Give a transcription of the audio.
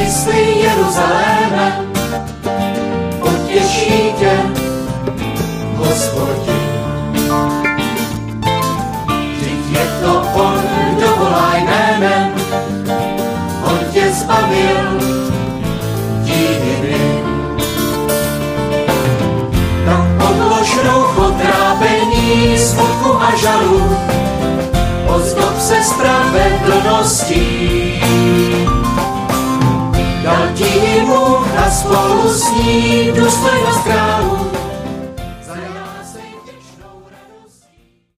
mysli Jeruzaléme, potěší tě Hospodin. Vždyť je to on, kdo volá jménem, on tě zbavil diviny. Tak odlož roucho trápení, smutku a žalu, ozdob se spravedlností. Dal ti Bůh a spolu s ní důstojnost králu,